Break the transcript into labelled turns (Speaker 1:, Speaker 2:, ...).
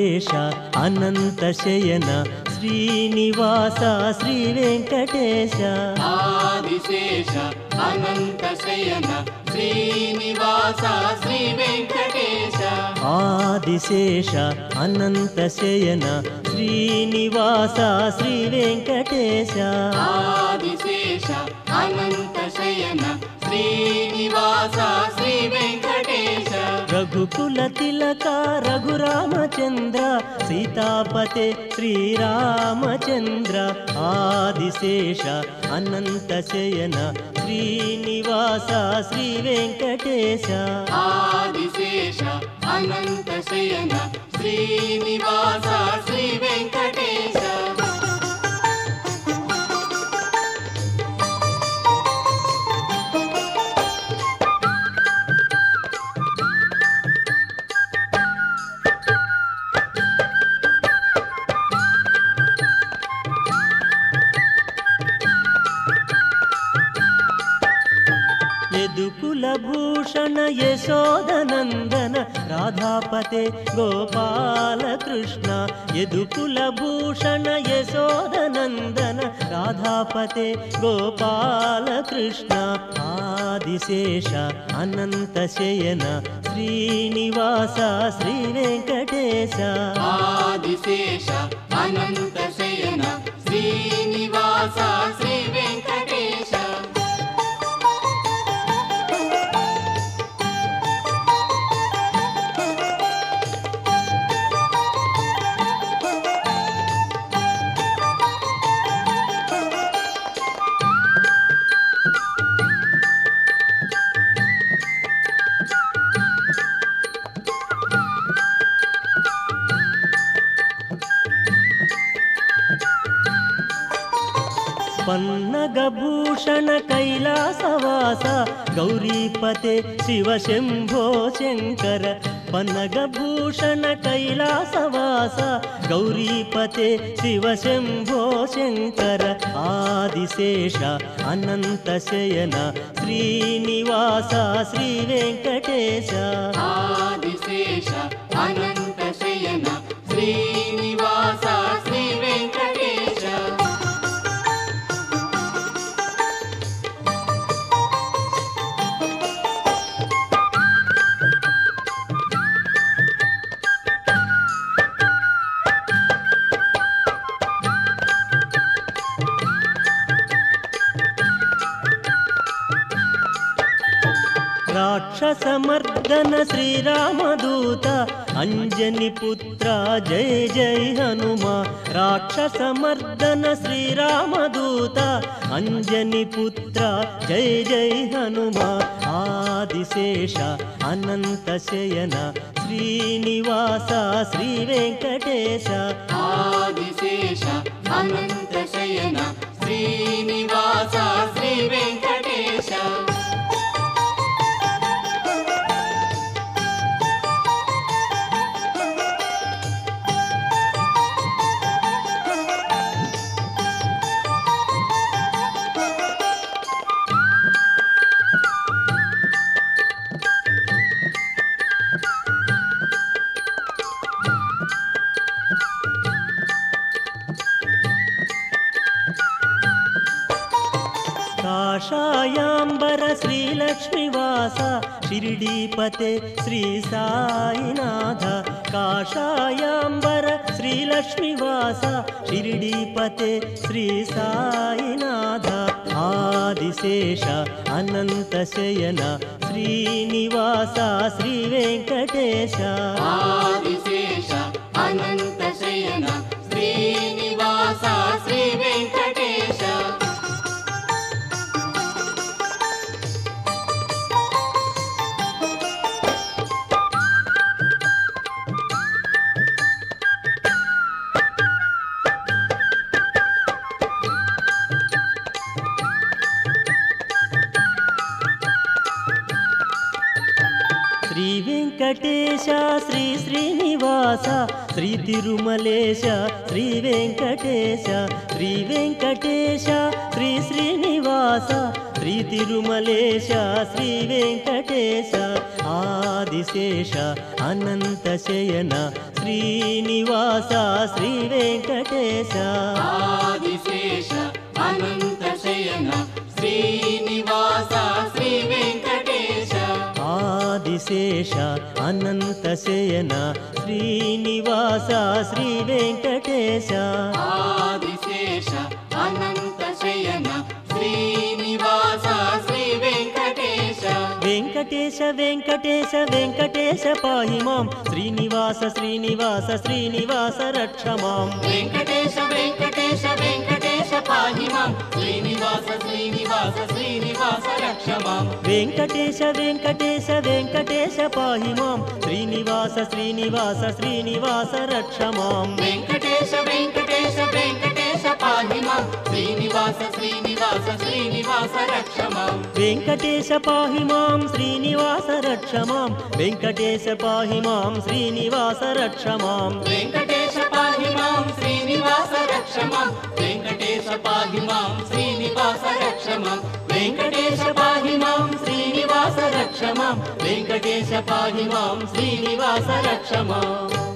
Speaker 1: ఆదిశేష అనంత శయన శ్రీనివాస శ్రీ వెంకటేశ
Speaker 2: ఆదిశేష అనంత శయన శ్రీనివాస శ్రీ వెంకటేశ
Speaker 1: ఆదిశేష అనంత శయన శ్రీనివాస శ్రీ వెంకటేశ
Speaker 2: ఆదిశేష అనంత శయన శ్రీనివాస శ్రీ వెంకటేశ
Speaker 1: రఘుకుల తిలక రఘురామచంద్ర సీతాపతే శ్రీరామచంద్ర ఆదిశేష అనంత శయన శ్రీనివాస శ్రీ వెంకటేశ
Speaker 2: ఆదిశేష అనంత శయన శ్రీనివాస శ్రీ వెంకటేశ
Speaker 1: యదుకుల భూషణ యశోదనందన రాధాపతే గోపాలకృష్ణ యదుకుల భూషణ యశోదనందన రాధాపతే గోపాలకృష్ణ ఆదిశేష అనంత శయన శ్రీనివాస శ్రీ వెంకటేశ
Speaker 2: ఆదిశేష అనంత శయన శ్రీనివాస శ్రీ వెంకటేశ
Speaker 1: పన్నగభూషణ కైలాసవాస గౌరీపతే శివ శంభో శంకర పన్నగభూషణ కైలాసవాస గౌరీపతే శివ శంభో శంకర ఆదిశేష అనంత శయన శ్రీనివాస శ్రీ వెంకటేశ
Speaker 2: ఆదిశేష అనంత శయన శ్రీనివాస శ్రీ వెంకటేశ రాక్షసమర్దన శ్రీరామదూత అంజని పుత్ర జయ జయ హనుమ రాక్షసమర్దన శ్రీరామదూత అంజని పుత్ర జయ జయ హనుమ ఆదిశేష అనంత శయన శ్రీనివాస శ్రీ వెంకటేశ ఆదిశేష అనంత శయన శ్రీనివాస శ్రీ వెంకటేశ
Speaker 1: కాషాయాంబర శ్రీలక్ష్మీవాస షిరిడీపతే శ్రీ సాయినాథ కాషాయాంబర శ్రీలక్ష్మీవాస షిరిడీపతే శ్రీ సాయినాథ ఆదిశేష అనంత శయన శ్రీనివాస శ్రీ వెంకటేశ
Speaker 2: ఆదిశేష అనంత శయన శ్రీనివాస శ్రీ వెంకటేశ
Speaker 1: శ్రీ వెంకటేశ శ్రీ శ్రీనివాస శ్రీ తిరుమలేశ శ్రీ వెంకటేశ శ్రీ వెంకటేశ శ్రీ శ్రీనివాస శ్రీ తిరుమలేశ శ్రీ వెంకటేశ ఆదిశేష అనంత శయన శ్రీనివాస శ్రీ వెంకటేశ
Speaker 2: ఆదిశేష అనంత శయన శ్రీనివాస శ్రీ వెంకటేశ
Speaker 1: ఆదిశేష అనంత శయన శ్రీనివాస శ్రీ వెంకటేశ
Speaker 2: ఆదిశేష అనంత శయన శ్రీనివాస శ్రీ వెంకటేశ
Speaker 1: వెంకటేశ వెంకటేశ వెంకటేశ పాహి మాం శ్రీనివాస శ్రీనివాస శ్రీనివాస రక్ష మాం
Speaker 2: వెంకటేశ వెంకటేశ వెంకటేశ పాహి మాం శ్రీనివాస శ్రీనివాస శ్రీనివాస రక్ష మాం
Speaker 1: వెంకటేశ వెంకటేశ వెంకటేశ పాహి మాం శ్రీనివాస శ్రీనివాస శ్రీనివాస రక్ష మాం
Speaker 2: వెంకటేశ వెంకటేశ వెంకటేశ పాహి మాం శ్రీనివాస శ్రీనివాస శ్రీనివాస రక్ష మాం
Speaker 1: వెంకటేశ పాహి మాం శ్రీనివాస రక్ష మాం వెంకటేశ పాహి మాం శ్రీనివాస రక్ష మాం
Speaker 2: వెంకటేశ పాహి మాం శ్రీనివాస రక్ష మాం వెంకటేశ పాహి మాం శ్రీనివాస రక్ష మాం వెంకటేశ పాహి మాం శ్రీనివాస రక్ష మాం వెంకటేశ పాహి మాం శ్రీనివాస రక్ష మాం